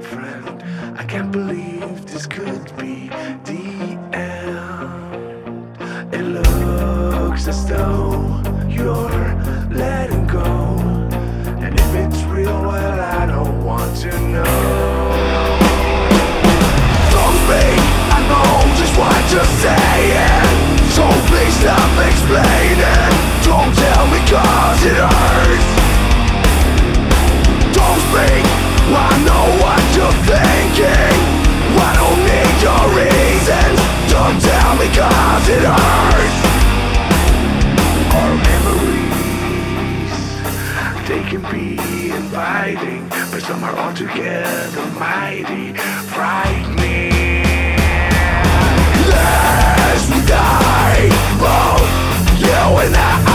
friend. I can't believe this could be the end. It looks as though you're letting go, and if it's real, well, I don't want to know. Don't speak, I know just what you're saying, so please stop explaining. Don't tell me 'cause it hurts. Don't speak, I know what you're thinking. I don't need your reasons. Don't tell me 'cause it hurts. Our memories, they can be inviting, but some are altogether mighty frightening. As we die, both you and I